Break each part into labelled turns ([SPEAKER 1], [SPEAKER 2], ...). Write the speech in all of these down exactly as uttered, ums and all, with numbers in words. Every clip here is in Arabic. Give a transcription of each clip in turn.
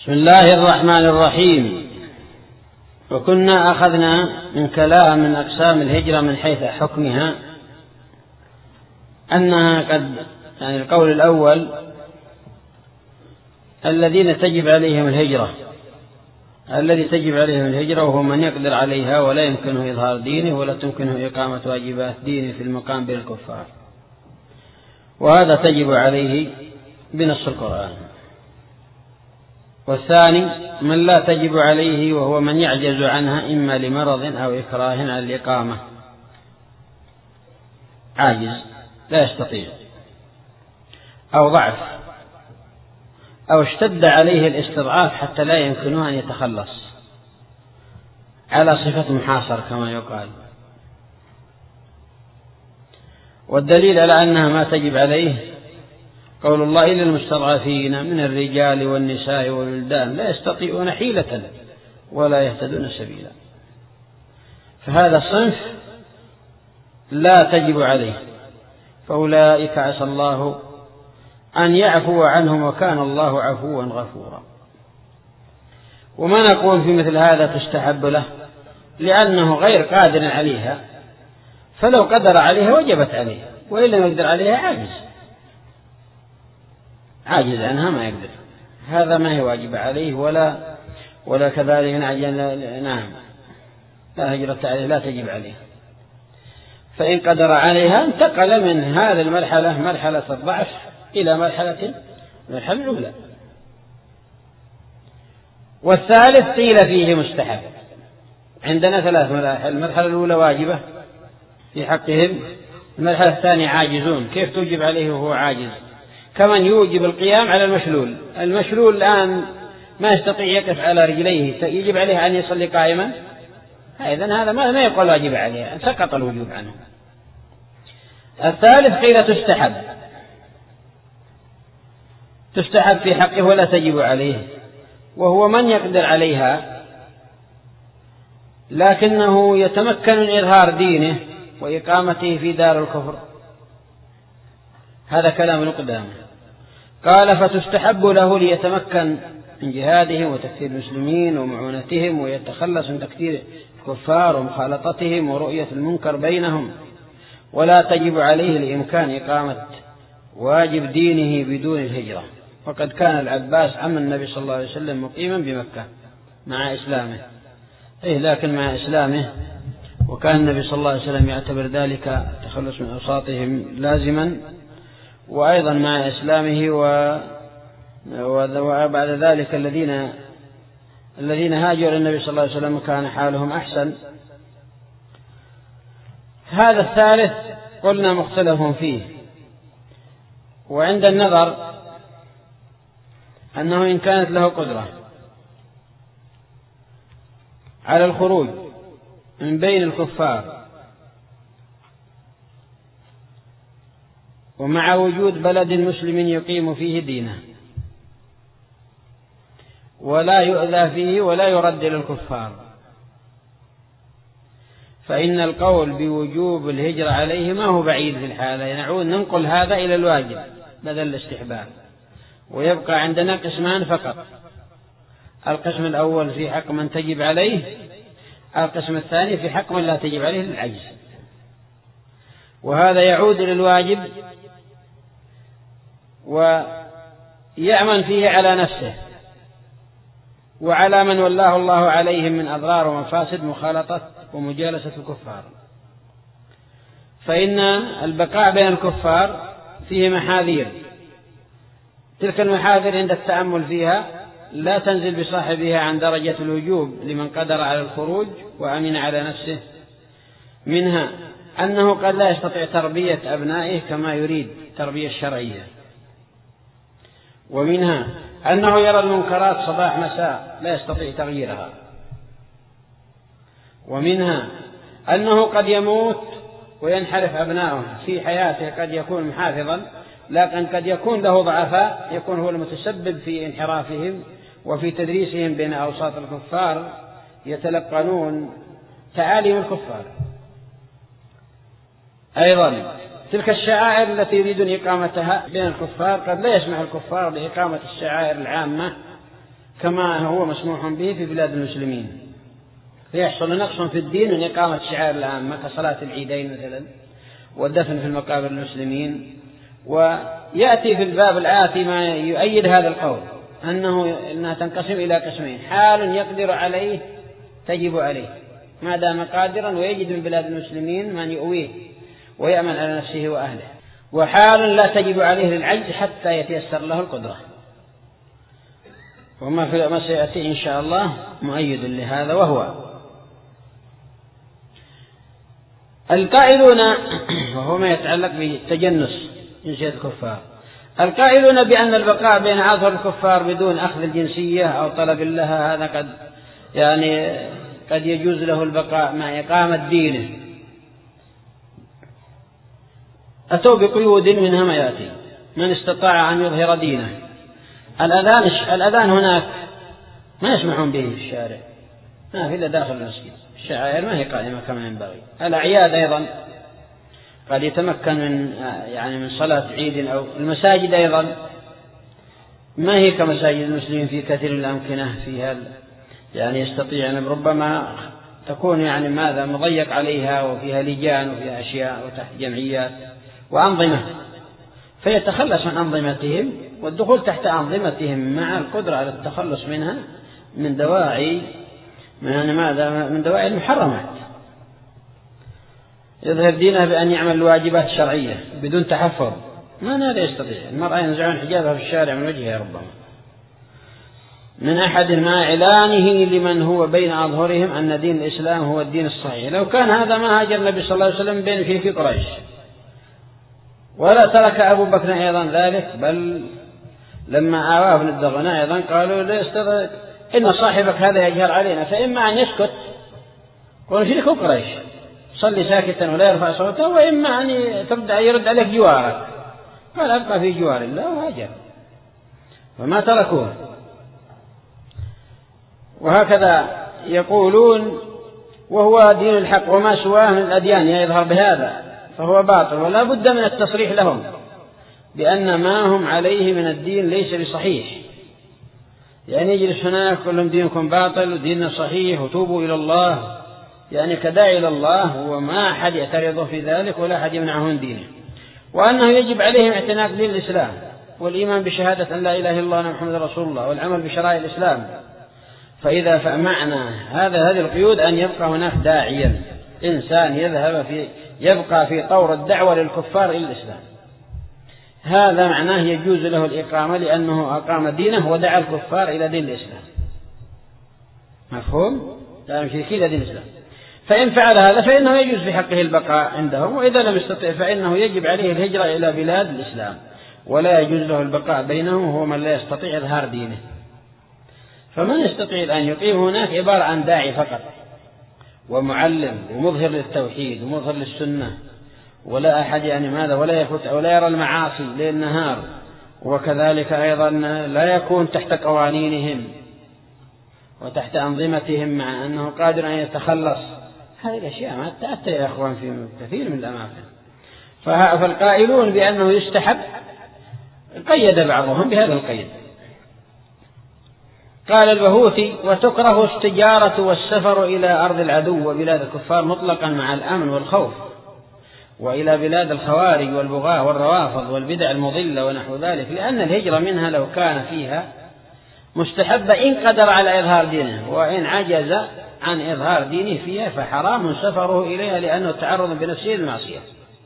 [SPEAKER 1] بسم الله الرحمن الرحيم. وكنا أخذنا من كلام من أقسام الهجرة من حيث حكمها أنها قد يعني القول الأول الذين تجب عليهم الهجرة الذي تجب عليهم الهجرة وهو من يقدر عليها ولا يمكنه إظهار دينه ولا تمكنه إقامة واجبات دينه في المقام بين الكفار، وهذا تجب عليه بنص القرآن. والثاني من لا تجب عليه وهو من يعجز عنها إما لمرض أو إكراه على الإقامة، عاجز لا يستطيع، أو ضعف، أو اشتد عليه الاستضعاف حتى لا يمكنه أن يتخلص على صفة محاصر كما يقال. والدليل على أنها ما تجب عليه قول الله إلا المستضعفين من الرجال والنساء والولدان لا يستطيعون حيلة ولا يهتدون سبيلا، فهذا الصنف لا تجب عليه، فأولئك عسى الله أن يعفو عنهم وكان الله عفوا غفورا. وما نقول في مثل هذا تستحب له لأنه غير قادر عليها، فلو قدر عليها وجبت عليه، وإن لم يقدر عليها عاجز عاجز عنها ما يقدر، هذا ما هي واجب عليه ولا ولا كذلك نعم لا هجرة عليه لا تجب عليه. فإن قدر عليها انتقل من هذه المرحلة مرحلة الضعف إلى مرحلة المرحلة الأولى. والثالث قيل فيه مستحب. عندنا ثلاث مراحل: المرحلة الأولى واجبة في حقهم، المرحلة الثانية عاجزون، كيف توجب عليه وهو عاجز؟ كمن يوجب القيام على المشلول، المشلول الآن ما يستطيع يقف على رجليه، يجب عليه أن يصلي قائما؟ إذن هذا ما يقول واجب عليه، سقط الوجوب عنه. الثالث قيل تستحب، تستحب في حقه ولا تجب عليه، وهو من يقدر عليها لكنه يتمكن من إظهار دينه وإقامته في دار الكفر. هذا كلام القدامى. قال فتستحب له ليتمكن من جهادهم وتكثير المسلمين ومعونتهم ويتخلص من تكثير الكفار ومخالطتهم ورؤية المنكر بينهم، ولا تجب عليه لإمكان إقامة واجب دينه بدون الهجرة. وقد كان العباس عم النبي صلى الله عليه وسلم مقيما بمكة مع إسلامه، إيه لكن مع إسلامه وكان النبي صلى الله عليه وسلم يعتبر ذلك التخلص من أوساطهم لازما، وأيضا مع إسلامه و... وبعد ذلك الذين الذين هاجروا النبي صلى الله عليه وسلم كان حالهم أحسن. هذا الثالث قلنا مختلف فيه، وعند النظر أنه إن كانت له قدرة على الخروج من بين الكفار ومع وجود بلد مسلم يقيم فيه دينه ولا يؤذى فيه ولا يرد إلى الكفار، فإن القول بوجوب الهجرة عليه ما هو بعيد في الحالة، نعود ننقل هذا إلى الواجب بدل الاستحباب، ويبقى عندنا قسمان فقط: القسم الأول في حق من تجب عليه، القسم الثاني في حق من لا تجب عليه للعجز، وهذا يعود إلى الواجب ويأمن فيه على نفسه وعلى من والله الله عليهم من أضرار ومفاسد مخالطة ومجالسة الكفار. فإن البقاء بين الكفار فيه محاذير، تلك المحاذير عند التأمل فيها لا تنزل بصاحبها عن درجة الوجوب لمن قدر على الخروج وأمن على نفسه. منها أنه قد لا يستطيع تربية أبنائه كما يريد تربية الشرعية، ومنها أنه يرى المنكرات صباح مساء لا يستطيع تغييرها، ومنها أنه قد يموت وينحرف أبنائه في حياته، قد يكون محافظا لكن قد يكون له ضعفاء يكون هو المتسبب في انحرافهم وفي تدريسهم بين أوساط الكفار يتلقنون تعاليم الكفار. أيضا تلك الشعائر التي يريدون إقامتها بين الكفار قد لا يسمح الكفار بإقامة الشعائر العامة كما هو مسموح به في بلاد المسلمين، فيحصل نقص في الدين من إقامة الشعائر العامة كصلاة العيدين مثلا والدفن في المقابر المسلمين. ويأتي في الباب الآتي ما يؤيد هذا القول، أنه إنها تنقسم إلى قسمين: حال يقدر عليه تجب عليه ما دام قادرا ويجد من بلاد المسلمين من يؤويه ويأمن على نفسه وأهله، وحال لا تجب عليه للعجز حتى يتيسر له القدرة. وما في ما سيأتي إن شاء الله مؤيد لهذا، وهو القائلون، وهو ما يتعلق بتجنس جنسية الكفار، القائلون بأن البقاء بين أظهر الكفار بدون أخذ الجنسية أو طلب لها هذا قد يعني قد يجوز له البقاء مع إقامة دينه، أتوا بقيود منها ما يأتي: من استطاع أن يظهر دينه. الأذان الأذان هناك ما يسمعون به في الشارع، ما في إلا داخل المسجد، الشعائر ما هي قائمة كما ينبغي. الأعياد أيضا قد يتمكن من يعني من صلاة عيد، أو المساجد أيضا ما هي كمساجد المسلمين في كثير من الأمكنة فيها يعني يستطيع أن ربما تكون يعني ماذا مضيق عليها وفيها لجان وفيها أشياء وتحت جمعيات وأنظمة، فيتخلص من أنظمتهم، والدخول تحت أنظمتهم مع القدرة على التخلص منها من دواعي من ماذا من دواعي المحرمات. يظهر دينه بأن يعمل الواجبات الشرعية بدون تحفظ، ما هذا يستطيع. المرأة ينزعون حجابها في الشارع من وجهها ربما من أحد مع إعلانه لمن هو بين أظهرهم أن دين الإسلام هو الدين الصحيح. لو كان هذا ما هاجر النبي صلى الله عليه وسلم بين في قريش، ولا ترك أبو بكر أيضا ذلك، بل لما آواه ابن الدغناء أيضا قالوا لا إن صاحبك هذا يجهر علينا، فإما أن يسكت قل فيك قريش صلي ساكتا ولا يرفع صوته، وإما أن تبدأ يرد عليك جوارك. قال أبقى في جوار الله وهاجر، وما تركوه. وهكذا يقولون وهو دين الحق وما سواه من الأديان يظهر بهذا فهو باطل، ولا بد من التصريح لهم بأن ما هم عليه من الدين ليس بصحيح. يعني يجلس هناك كل لهم دينكم باطل وديننا صحيح وتوبوا إلى الله، يعني كداعي إلى الله، وما أحد يعترض في ذلك ولا أحد يمنعه من دينه، وأنه يجب عليهم اعتناق دين الإسلام والإيمان بشهادة أن لا إله إلا الله وأن محمد رسول الله والعمل بشرائع الإسلام. فإذا فمعنى هذا هذه القيود أن يبقى هناك داعيا إنسان يذهب في يبقى في طور الدعوة للكفار إلى الإسلام، هذا معناه يجوز له الإقامة لأنه أقام دينه ودعا الكفار إلى دين الإسلام. مفهوم؟ لا يمشي إلى دين الإسلام. فإن فعل هذا فإنه يجوز في حقه البقاء عندهم، وإذا لم يستطع فإنه يجب عليه الهجرة إلى بلاد الإسلام، ولا يجوز له البقاء بينهم هو من لا يستطيع إظهار دينه. فمن يستطيع أن يقيم هناك عبارة عن داعي فقط ومعلم ومظهر للتوحيد ومظهر للسنة، ولا أحد يعني ماذا ولا يفوت ولا يرى المعاصي ليل نهار، وكذلك أيضا لا يكون تحت قوانينهم وتحت أنظمتهم مع أنه قادر أن يتخلص. هذه الأشياء ما تأتي يا أخوان في كثير من الأماكن. فالقائلون بأنه يستحب قيد بعضهم بهذا القيد. قال البهوثي: وتكره التجارة والسفر إلى أرض العدو وبلاد الكفار مطلقا مع الأمن والخوف، وإلى بلاد الخوارج والبغاة والروافض والبدع المضلة ونحو ذلك، لأن الهجرة منها لو كان فيها مستحبة إن قدر على إظهار دينه، وإن عجز عن إظهار دينه فيها فحرام سفره إليها لأنه تعرض بنفسه للمعصية.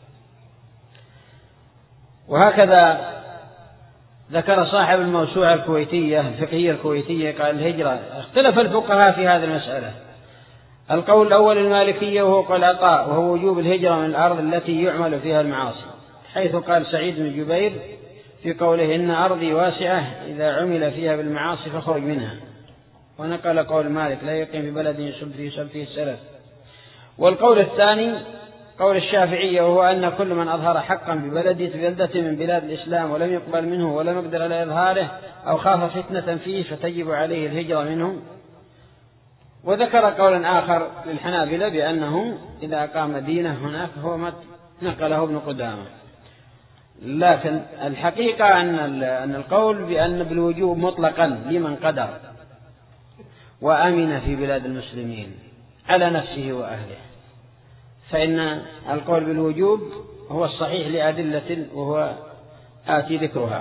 [SPEAKER 1] وهكذا ذكر صاحب الموسوعة الكويتية الفقهية الكويتية قال: الهجرة اختلف الفقهاء في هذه المسألة. القول الأول المالكية وهو قول عطاء، وهو وجوب الهجرة من الأرض التي يعمل فيها المعاصي، حيث قال سعيد بن جبير في قوله: إن أرضي واسعة إذا عمل فيها بالمعاصي فخرج منها. ونقل قول مالك: لا يقيم في بلد يسب فيه سب فيه السلف. والقول الثاني قول الشافعية، وهو أن كل من أظهر حقا ببلدة بلدة من بلاد الإسلام ولم يقبل منه ولم يقدر على إظهاره أو خاف فتنة فيه فتجب عليه الهجرة منه. وذكر قولا آخر للحنابلة بأنه إذا أقام دينه هناك، هو ما نقله ابن قدامة. لكن الحقيقة أن القول بأن بالوجوب مطلقا لمن قدر وأمن في بلاد المسلمين على نفسه وأهله، فإن القول بالوجوب هو الصحيح لأدلة وهو آتي ذكرها.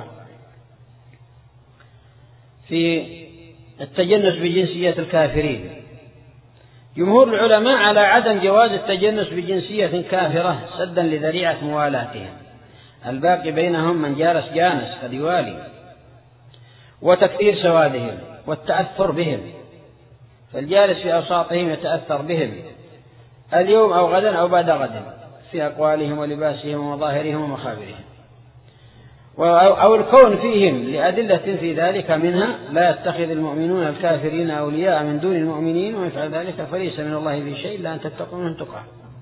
[SPEAKER 1] في التجنس بجنسية الكافرين، جمهور العلماء على عدم جواز التجنس بجنسية كافرة سدا لذريعة موالاتهم، الباقي بينهم من جالس جانس قد يوالي، وتكثير سوادهم والتأثر بهم، فالجالس في أوساطهم يتأثر بهم اليوم أو غدا أو بعد غد في أقوالهم ولباسهم ومظاهرهم ومخابرهم، أو الكون فيهم لأدلة في ذلك، منها لا يتخذ المؤمنون الكافرين أولياء من دون المؤمنين ومن يفعل ذلك فليس من الله في شيء إلا أن تتقوا منهم تقى.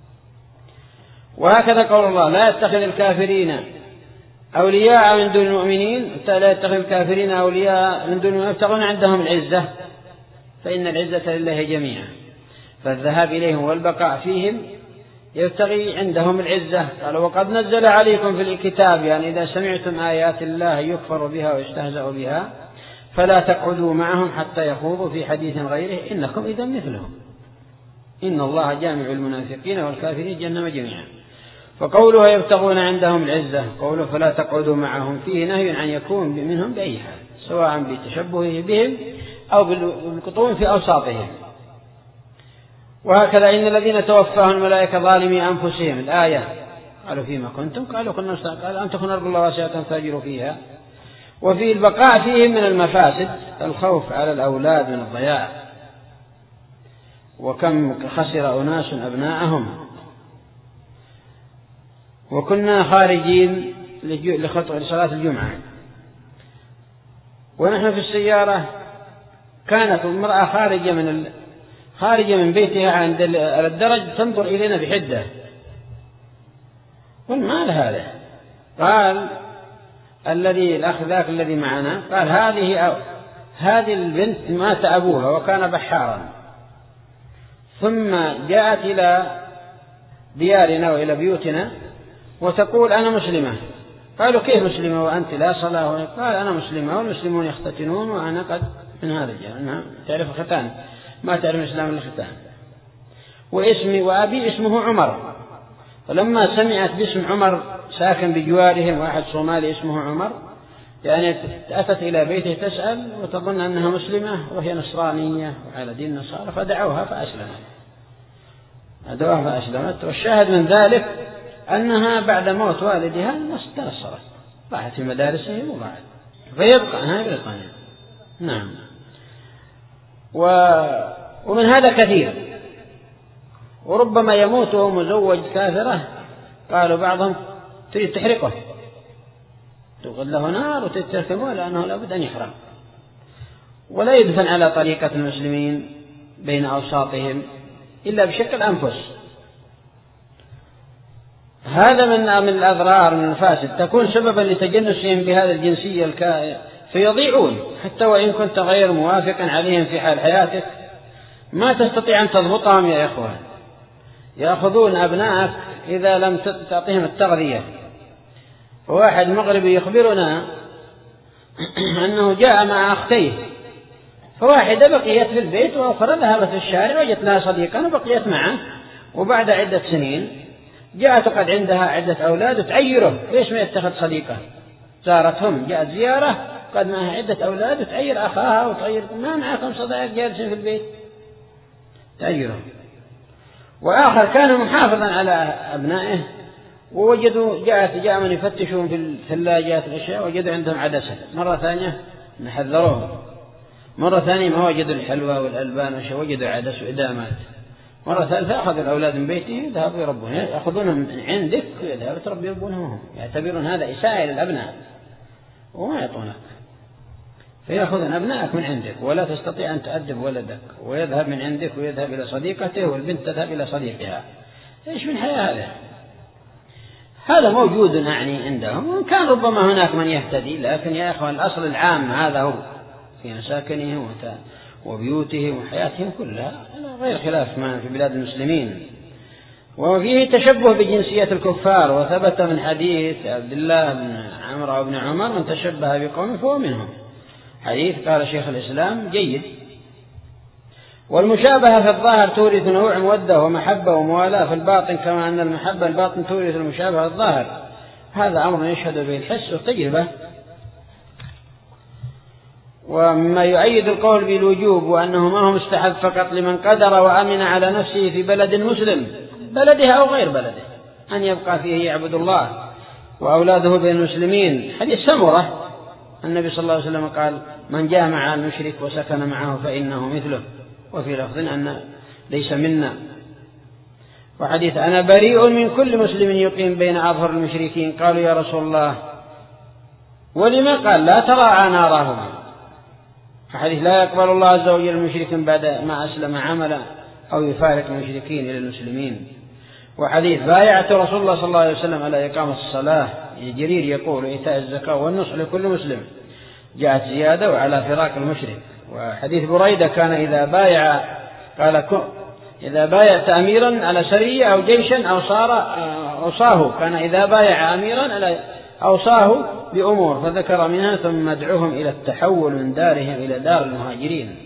[SPEAKER 1] وهكذا قول الله لا يتخذ الكافرين أولياء من دون المؤمنين، لا يتخذ الكافرين أولياء من دون المؤمنين يبتغون عندهم العزة فإن العزة لله جميعا، فالذهاب إليهم والبقاء فيهم يبتغي عندهم العزة. قال وقد نزل عليكم في الكتاب، يعني إذا سمعتم آيات الله يكفر بها ويستهزأ بها فلا تقعدوا معهم حتى يخوضوا في حديث غيره إنكم إذا مثلهم إن الله جامع المنافقين والكافرين جهنم جميعا. فقولها يبتغون عندهم العزة، قوله فلا تقعدوا معهم فيه نهي عن يكون منهم بأي حال، سواء بتشبهه بهم أو بالقطوع في أوساطهم. وهكذا إن الذين توفاهم الملائكة ظالمي أنفسهم، الآية قالوا فيما كنتم قالوا كنا قال أن تكون أرض الله واسعة فاجروا فيها. وفي البقاء فيهم من المفاسد الخوف على الأولاد من الضياع، وكم خسر أناس أبناءهم. وكنا خارجين لخطوة لصلاة الجمعة ونحن في السيارة، كانت المرأة خارجة من ال... خارجة من بيتها عند الدرج تنظر إلينا بحدة، قلنا ما هذا؟ قال الذي الأخ ذاك الذي معنا قال هذه أو هذه البنت مات أبوها وكان بحارا، ثم جاءت إلى ديارنا وإلى بيوتنا وتقول أنا مسلمة. قالوا كيف مسلمة وأنت لا صلاة؟ قال أنا مسلمة والمسلمون يختتنون وأنا قد من هذا الجانب تعرف الختان، ما تعرف الإسلام إلا الختان. واسمي وأبي اسمه عمر، فلما سمعت باسم عمر ساكن بجوارهم واحد صومالي اسمه عمر، يعني أتت إلى بيته تسأل وتظن أنها مسلمة وهي نصرانية وعلى دين النصارى، فدعوها فأسلمت أدعوها فأسلمت. والشاهد من ذلك أنها بعد موت والدها تنصرت، راحت في مدارسهم وراحت، فيبقى هاي بريطانيا. نعم. و... ومن هذا كثير، وربما يموت وهو مزوج كافرة، قالوا بعضهم تريد تحرقه، تغل له نار وتتركمه لأنه لابد أن يحرق، ولا يدفن على طريقة المسلمين بين أوساطهم إلا بشكل أنفس. هذا من من الأضرار من الفاسد تكون سببا لتجنسهم بهذا الجنسية الكائن، فيضيعون حتى وإن كنت غير موافقا عليهم في حال حياتك، ما تستطيع أن تضبطهم يا إخوان. يأخذون أبنائك إذا لم تعطيهم التغذية. واحد مغربي يخبرنا أنه جاء مع أختيه، فواحدة بقيت في البيت وأخرى ذهبت في الشارع وجدت لها صديقا وبقيت معه، وبعد عدة سنين جاءت قد عندها عدة أولاد وتعيره، ليش ما يتخذ صديقة؟ زارتهم، جاءت زيارة قد معها عدة أولاد وتعير أخاها وتعير ما معكم صديق جالسين في البيت، تعيره. وآخر كان محافظا على أبنائه ووجدوا جاءت جاء من يفتشون في الثلاجات الأشياء وجدوا عندهم عدسة، مرة ثانية نحذروهم، مرة ثانية ما وجدوا الحلوى والألبان وجدوا عدس وإدامات، مرة ثالثة أخذوا الأولاد من بيته يذهبوا يربون، يأخذونهم من عندك ويذهبوا تربي يربونهم، يعتبرون هذا إساءة للأبناء وما يعطونك، فيأخذون أبنائك من عندك ولا تستطيع أن تؤدب ولدك، ويذهب من عندك ويذهب إلى صديقته والبنت تذهب إلى صديقها. إيش من حياة هذا؟ هذا موجود يعني عندهم، وإن كان ربما هناك من يهتدي، لكن يا أخوان الأصل العام هذا هو في مساكنهم وبيوتهم وحياتهم كلها غير خلاف ما في بلاد المسلمين. وفيه تشبه بجنسية الكفار، وثبت من حديث عبد الله بن عمرو بن عمر من تشبه بقوم فهو منهم، حديث قال شيخ الإسلام جيد. والمشابهة في الظاهر تورث نوع مودة ومحبة وموالاة في الباطن، كما أن المحبة الباطن تورث المشابهة الظاهر. هذا أمر يشهد به الحس والتجربة. ومما يؤيد القول بالوجوب وأنه ما هو مستحب فقط لمن قدر وأمن على نفسه في بلد مسلم، بلده أو غير بلده، أن يبقى فيه يعبد الله وأولاده بين المسلمين. حديث سمرة النبي صلى الله عليه وسلم قال: من جامع المشرك وسكن معه فإنه مثله، وفي لفظ أن ليس منا. وحديث: أنا بريء من كل مسلم يقيم بين أظهر المشركين. قالوا: يا رسول الله ولما؟ قال: لا تراعى نارهما. حديث: لا يقبل الله عز وجل المشركين بعد ما أسلم عملا أو يفارق المشركين إلى المسلمين. وحديث: بايعت رسول الله صلى الله عليه وسلم على إقامة الصلاة. جرير يقول: إيتاء الزكاة والنصح لكل مسلم. جاءت زيادة: وعلى فراق المشرك. وحديث بريدة: كان إذا بايع قال إذا بايعت أميرا على سرية أو جيشا أو صار أوصاه، كان إذا بايع أميرا على أوصاه بأمور فذكر منها، ثم ادعوهم إلى التحول من دارهم إلى دار المهاجرين.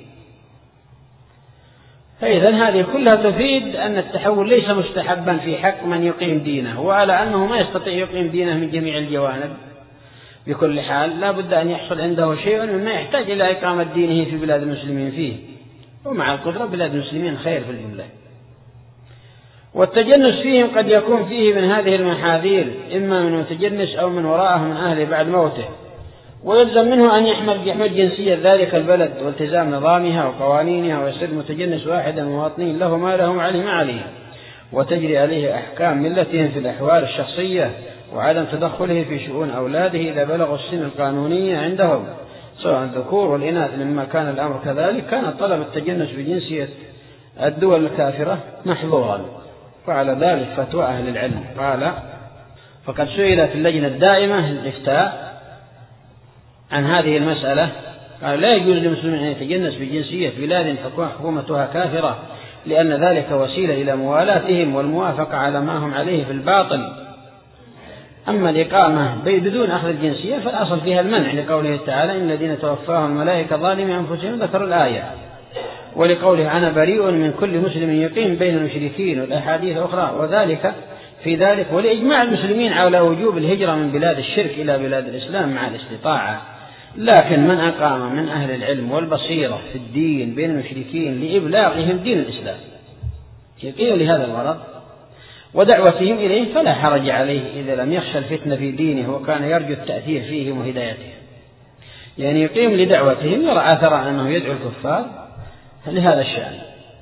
[SPEAKER 1] فإذا هذه كلها تفيد أن التحول ليس مستحبا في حق من يقيم دينه، وعلى أنه ما يستطيع يقيم دينه من جميع الجوانب بكل حال، لا بد أن يحصل عنده شيء مما يحتاج إلى إقامة دينه في بلاد المسلمين فيه، ومع القدرة بلاد المسلمين خير في الجملة. والتجنس فيهم قد يكون فيه من هذه المحاذير، إما من متجنس أو من وراءه من أهله بعد موته، ويلزم منه أن يحمل يحمل جنسية ذلك البلد والتزام نظامها وقوانينها، ويصير متجنس واحدا مواطنين له ما لهم عليه ما عليه، وتجري عليه أحكام ملتهم في الأحوال الشخصية، وعدم تدخله في شؤون أولاده إذا بلغوا السن القانونية عندهم سواء الذكور والإناث. لما كان الأمر كذلك كان طلب التجنس بجنسية الدول الكافرة محظورا، وعلى ذلك فتوى أهل العلم. قال: فقد سئلت اللجنة الدائمة للإفتاء عن هذه المسألة، قال: لا يجوز للمسلم أن يتجنس بجنسية بلاد حكومتها كافرة، لأن ذلك وسيلة إلى موالاتهم والموافقة على ما هم عليه في الباطن. أما الإقامة بدون أخذ الجنسية فالأصل فيها المنع، لقوله تعالى: إن الذين توفاهم الملائكة ظالمي أنفسهم، ذكر الآية، ولقوله: أنا بريء من كل مسلم يقيم بين المشركين، والأحاديث أخرى. وذلك في ذلك ولإجماع المسلمين على وجوب الهجرة من بلاد الشرك إلى بلاد الإسلام مع الاستطاعة. لكن من أقام من أهل العلم والبصيرة في الدين بين المشركين لإبلاغهم دين الإسلام يقيم لهذا الغرض ودعوتهم إليه فلا حرج عليه إذا لم يخشى الفتنة في دينه وكان يرجو التأثير فيهم وهدايتهم، يعني يقيم لدعوتهم يرى أثر أنه يدعو الكفار لهذا الشأن.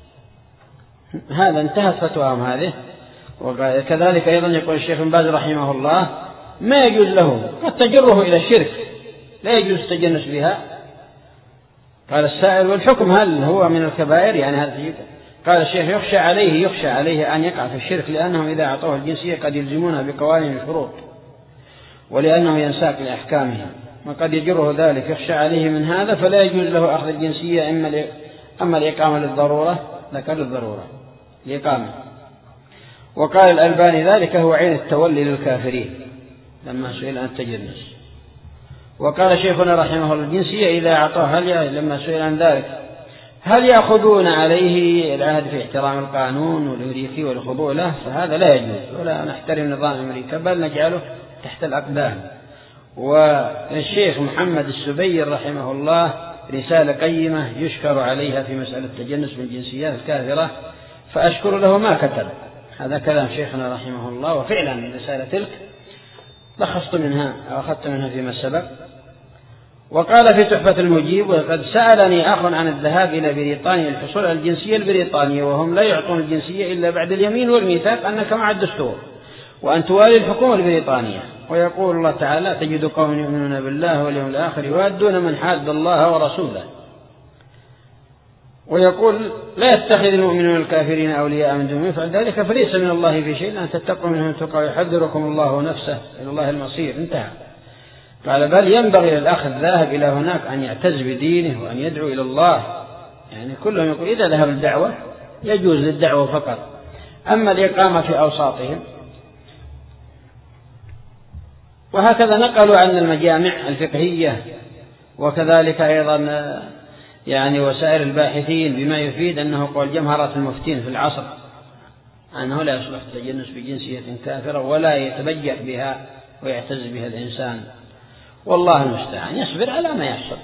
[SPEAKER 1] هذا انتهت فتواهم هذه. وكذلك أيضا يقول الشيخ بن باز رحمه الله: ما يجوز له قد تجره إلى الشرك، لا يجوز التجنس بها. قال السائل: والحكم هل هو من الكبائر؟ يعني هذا قال الشيخ: يخشى عليه يخشى عليه أن يقع في الشرك، لأنهم إذا أعطوه الجنسية قد يلزمونها بقوانين الشروط، ولأنه ينساك لأحكامهم، وقد يجره ذلك. يخشى عليه من هذا فلا يجوز له أخذ الجنسية. إما أما الإقامة للضرورة، ذكر للضرورة الإقامة. وقال الألباني: ذلك هو عين التولي للكافرين لما سئل عن التجنس. وقال شيخنا رحمه الله: الجنسية إذا أعطاه هل لما سئل عن ذلك هل يأخذون عليه العهد في احترام القانون والأمريكي والخضوع له؟ فهذا لا يجوز، ولا نحترم نظام أمريكا بل نجعله تحت الأقدام. والشيخ محمد السبير رحمه الله رسالة قيمة يشكر عليها في مسألة التجنس من جنسيات الكافرة، فأشكر له ما كتب. هذا كلام شيخنا رحمه الله، وفعلا رسالة تلك لخصت منها أو أخذت منها فيما سبق. وقال في تحفة المجيب: وقد سألني أخ عن الذهاب إلى بريطانيا للحصول على الجنسية البريطانية، وهم لا يعطون الجنسية إلا بعد اليمين والميثاق أنك مع الدستور وأن توالي الحكومة البريطانية. ويقول الله تعالى: تجد قوم يؤمنون بالله واليوم الآخر يوادون من حاد الله ورسوله. ويقول: لا يتخذ المؤمنون الكافرين أولياء من دون يفعل ذلك فليس من الله في شيء، أن تتقوا منهم تقوا يحذركم الله نفسه إلى الله المصير. انتهى. قال: بل ينبغي للأخ الذاهب إلى هناك أن يعتز بدينه وأن يدعو إلى الله. يعني كلهم يقول إذا ذهب الدعوة يجوز للدعوة فقط، أما الإقامة في أوساطهم. وهكذا نقلوا عن المجامع الفقهية، وكذلك أيضا يعني وسائر الباحثين بما يفيد أنه قول جمهرة المفتين في العصر أنه لا يصلح التجنس بجنسية كافرة ولا يتبجح بها ويعتز بها الإنسان، والله المستعان، يصبر على ما يحصل.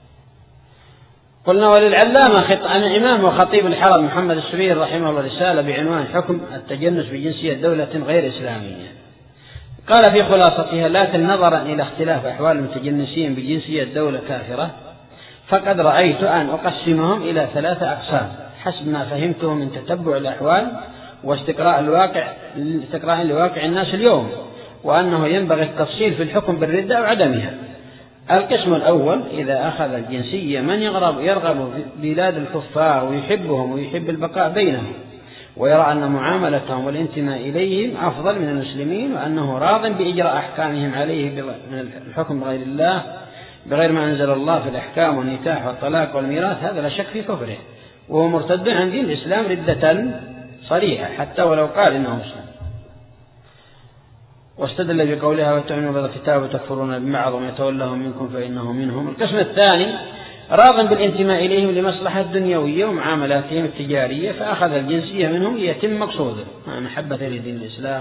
[SPEAKER 1] قلنا وللعلامة الإمام وخطيب الحرم محمد السبيل رحمه الله رسالة بعنوان حكم التجنس بجنسية دولة غير إسلامية، قال في خلاصتها: لكن نظرا إلى اختلاف أحوال المتجنسين بجنسية دولة كافرة فقد رأيت أن أقسمهم إلى ثلاثة أقسام حسب ما فهمته من تتبع الأحوال واستقراء الواقع استقراء لواقع الناس اليوم، وأنه ينبغي التفصيل في الحكم بالردة أو عدمها. القسم الأول: إذا أخذ الجنسية من يرغب, يرغب في بلاد الكفار ويحبهم ويحب البقاء بينهم ويرى أن معاملتهم والانتماء إليهم أفضل من المسلمين وأنه راض بإجراء أحكامهم عليه من الحكم بغير الله بغير ما أنزل الله في الأحكام والنكاح والطلاق والميراث، هذا لا شك في كفره، وهو مرتد عن دين الإسلام ردة صريحة حتى ولو قال إنه مسلم. واستدل بقولها: وتؤمنون بالكتاب وتكفرون ببعض ومن يتولهم منكم فإنه منهم. القسم الثاني: راض بالانتماء إليهم لمصلحة دنيوية ومعاملاتهم التجارية فأخذ الجنسية منهم ليتم مقصوده مع محبة لدين الإسلام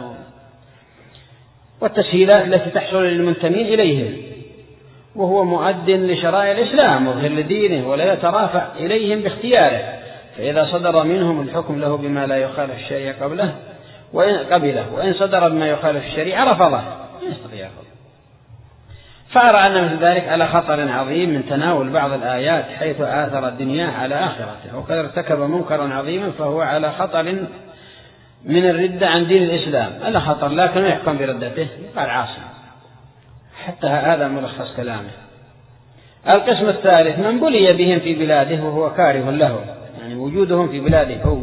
[SPEAKER 1] والتسهيلات التي تحصل للمنتمين إليهم، وهو مؤد لشرائع الإسلام وغير لدينه ولا يترافع إليهم باختياره، فإذا صدر منهم الحكم له بما لا يخالف الشريعة قبله وإن قبله، وإن صدر بما يخالف الشريعة رفضه يستطيع يرفض. فأرى أن مثل ذلك على خطر عظيم من تناول بعض الآيات حيث آثر الدنيا على آخرته، وقد ارتكب منكرا عظيما فهو على خطر من الردة عن دين الإسلام، على خطر لكن يحكم بردته قال عاصم. حتى هذا ملخص كلامه. القسم الثالث: من بلي بهم في بلاده وهو كاره له، يعني وجودهم في بلاده هو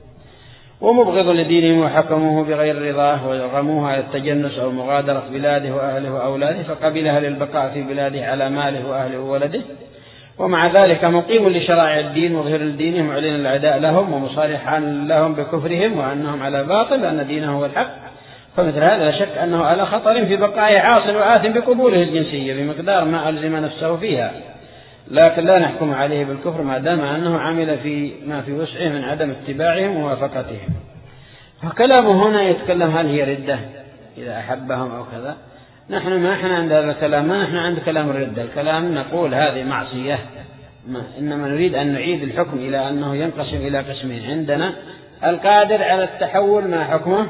[SPEAKER 1] ومبغض لدينهم وحكموه بغير رضاه ورغموه على التجنس أو مغادرة بلاده وأهله وأولاده فقبلها للبقاء في بلاده على ماله وأهله وولده، ومع ذلك مقيم لشرائع الدين مظهر لدينهم معلن العداء لهم ومصالحا لهم بكفرهم وأنهم على باطل وأن دينه هو الحق، فمثل هذا لا شك أنه على خطر في بقائه عاصل وآثم بقبوله الجنسية بمقدار ما ألزم نفسه فيها، لكن لا نحكم عليه بالكفر ما دام أنه عمل في ما في وسعه من عدم اتباعهم وموافقتهم. فكلامه هنا يتكلم هل هي ردة إذا أحبهم أو كذا. نحن ما احنا عند هذا الكلام، ما نحن عند كلام الردة، الكلام نقول هذه معصية، إنما نريد أن نعيد الحكم إلى أنه ينقسم إلى قسمين. عندنا القادر على التحول ما حكمه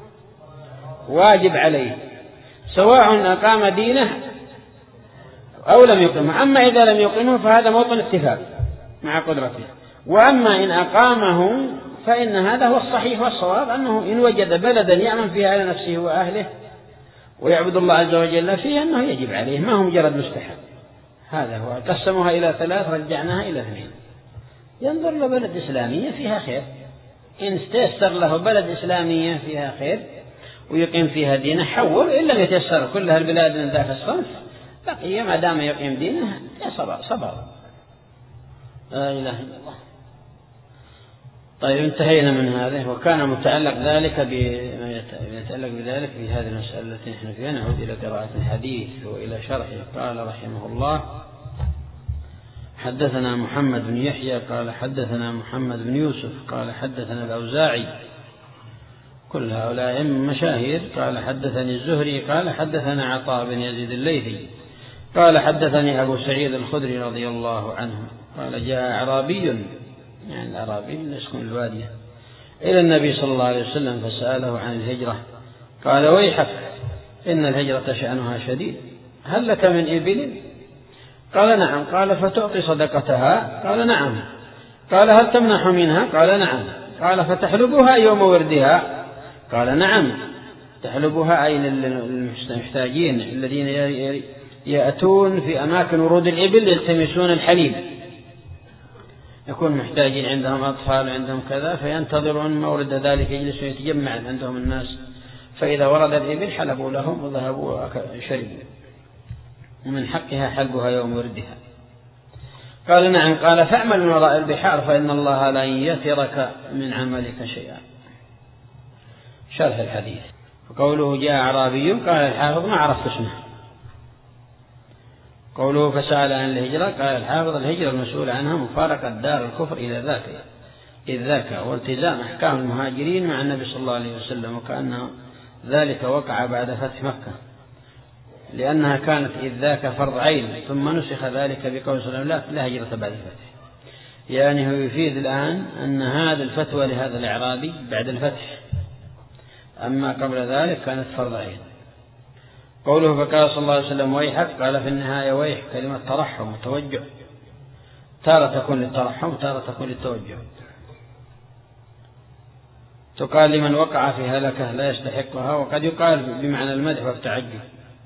[SPEAKER 1] واجب عليه سواء أقام دينه أو لم يقيمه، أما إذا لم يقيمه فهذا موطن اتفاق مع قدرته، وأما إن أقامه فإن هذا هو الصحيح والصواب، أنه إن وجد بلدا يأمن فيها على نفسه وأهله ويعبد الله عز وجل فيه أنه يجب عليه، ما هو مجرد مستحب. هذا هو. قسموها إلى ثلاث رجعناها إلى اثنين. ينظر لبلد إسلامية فيها خير، إن استيسر له بلد إسلامية فيها خير ويقيم فيها دينه حول، إن لم يتيسر كلها البلاد من ذاك الصنف بقي ما دام يقيم دينه صبر صبر. لا إله إلا الله. طيب انتهينا من هذا، وكان متعلق ذلك بما يتعلق بذلك في هذه المسألة التي نحن فيها. نعود إلى قراءة الحديث وإلى شرحه. قال رحمه الله: حدثنا محمد بن يحيى قال حدثنا محمد بن يوسف قال حدثنا الأوزاعي، كل هؤلاء مشاهير. قال حدثني الزهري قال حدثنا عطاء بن يزيد الليثي قال حدثني أبو سعيد الخدري رضي الله عنه قال: جاء أعرابي، يعني الأعرابي يسكن الوادية، إلى النبي صلى الله عليه وسلم فسأله عن الهجرة، قال: ويحك إن الهجرة شأنها شديد، هل لك من إبل؟ قال: نعم. قال: فتعطي صدقتها؟ قال: نعم. قال: هل تمنح منها؟ قال: نعم. قال: فتحلبها يوم وردها؟ قال: نعم. تحلبها أي للمحتاجين الذين يأتون في أماكن ورود الإبل يلتمسون الحليب، يكون محتاجين عندهم أطفال عندهم كذا فينتظرون مورد ذلك يجلسون يتجمع عندهم الناس، فإذا ورد الإبل حلبوا لهم وذهبوا وشربوا، ومن حقها حلبها يوم وردها. قال: نعم. قال: فاعمل من وراء البحار فإن الله لا يترك من عملك شيئا. شرح الحديث. وقوله جاء أعرابي، قال الحافظ: ما عرفت اسمه، قوله فسأل عن الهجرة، قال الحافظ الهجرة المسؤول عنها مفارقة دار الكفر إلى ذاك إذ ذاك والتزام أحكام المهاجرين مع النبي صلى الله عليه وسلم، وكأن ذلك وقع بعد فتح مكة لأنها كانت إذ ذاك فرض عين، ثم نسخ ذلك بقول صلى الله عليه وسلم لا هجرة بعد الفتح. يعني هو يفيد الآن أن هذا الفتوى لهذا الإعرابي بعد الفتح، أما قبل ذلك كانت فرض عين. قوله فقال صلى الله عليه وسلم ويحك، قال في النهاية ويح كلمة ترحم وتوجع، تارة تكون للترحم وتارة تكون للتوجع، تقال لمن وقع في هلكة لا يستحقها، وقد يقال بمعنى المدح والتعجب.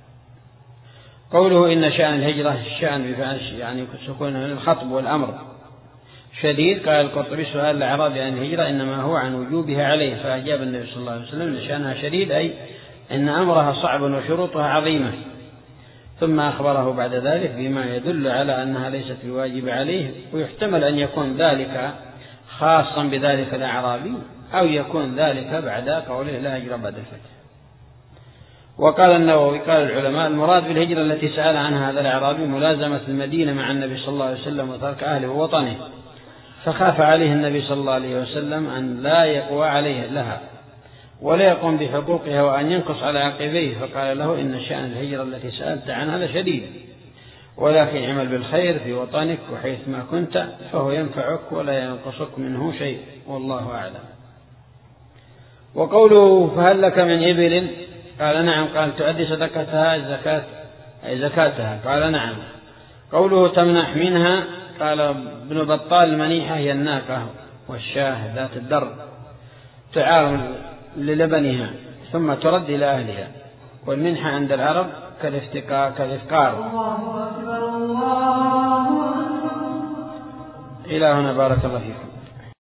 [SPEAKER 1] قوله إن شأن الهجرة الشأن يعني سكون الخطب والأمر شديد، قال القرطبي سؤال الأعرابي عن الهجرة إنما هو عن وجوبها عليه، فأجاب النبي صلى الله عليه وسلم إن شأنها شديد أي إن أمرها صعب وشروطها عظيمة، ثم أخبره بعد ذلك بما يدل على أنها ليست بواجب عليه، ويحتمل أن يكون ذلك خاصا بذلك الأعرابي أو يكون ذلك بعد قوله لا هجرة بعد الفتح. وقال النووي قال العلماء المراد بالهجرة التي سأل عنها هذا الأعرابي ملازمة المدينة مع النبي صلى الله عليه وسلم وترك أهله ووطنه، فخاف عليه النبي صلى الله عليه وسلم أن لا يقوى عليه لها ولا يقوم بحقوقها وأن ينقص على عقبيه، فقال له إن شأن الهجرة التي سألت عنها لشديد، ولكن اعمل بالخير في وطنك وحيث ما كنت فهو ينفعك ولا ينقصك منه شيء، والله أعلم. وقوله فهل لك من إبل، قال نعم، قال تؤدي صدقتها الزكاة أي زكاتها، قال نعم. قوله تمنح منها، قال ابن بطال المنيحة هي الناقة والشاه ذات الدر تعار للبنها ثم ترد إلى أهلها، والمنحة عند العرب كالإفقار. إلى هنا بارك الله فيكم.